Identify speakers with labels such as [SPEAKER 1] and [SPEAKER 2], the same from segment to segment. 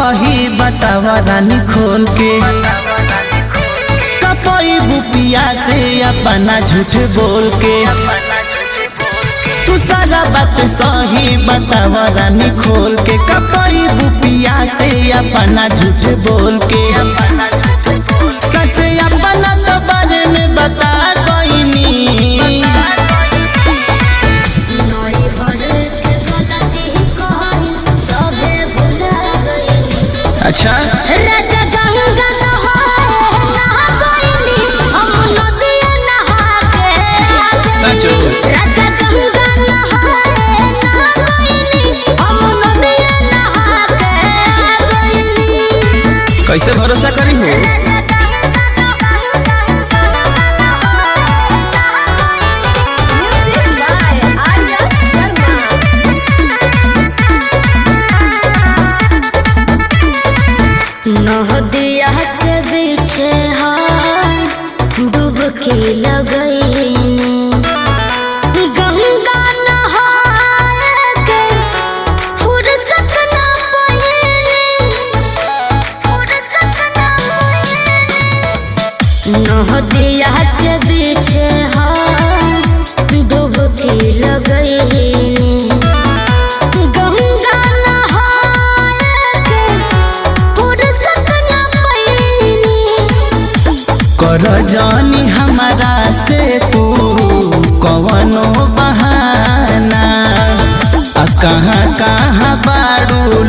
[SPEAKER 1] सही बतावा रानी खोल के कपई बुपिया से अपना झूठ बोल के तू सारा बात सही बतावा रानी खोल के कपई बुपिया से अपना झूठ बोल के सच अपना तो बारे में बता अच्छा
[SPEAKER 2] राजा गंगा नहा गइनी हम नदिया नहा के
[SPEAKER 1] सच
[SPEAKER 2] राजा गंगा नहा गइनी हम नदिया नहा के गइनी
[SPEAKER 1] कैसे भरोसा करी हो
[SPEAKER 2] नदिया के बीचे हम डुबकी लगइनी गंगा नहाए के फुर्सत ना पाइनी नदिया के बीचे हम डुबकी लगइनी
[SPEAKER 1] कर जानी हमारा से तू कवनो बहाना कहाँ कहाँ बारू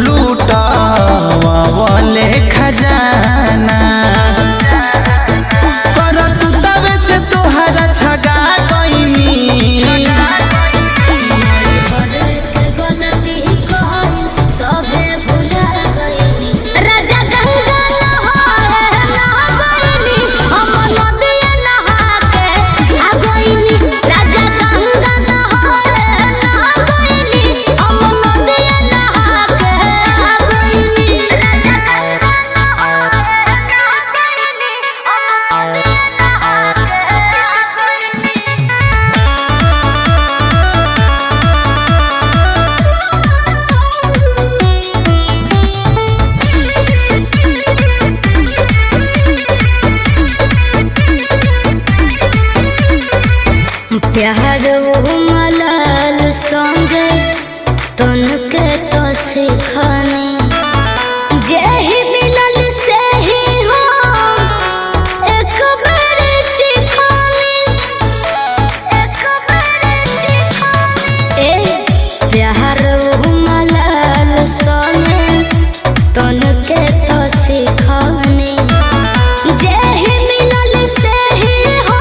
[SPEAKER 1] लूटले खजाना कर तू तबे से तोहरा छगा गइनी
[SPEAKER 2] प्यार मलाल संगे तन के तो सिखाने जे ही मिलल से ही हो एक बार चिखाने ए प्यार मलाल संगे तन के तो सिखाने जे ही मिलल से ही हो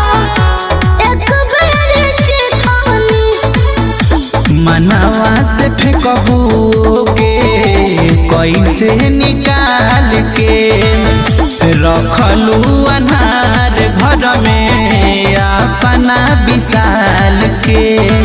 [SPEAKER 1] मनवा से फेंकबू के कैसे निकाल के रखलू अनार घर में अपना विशाल के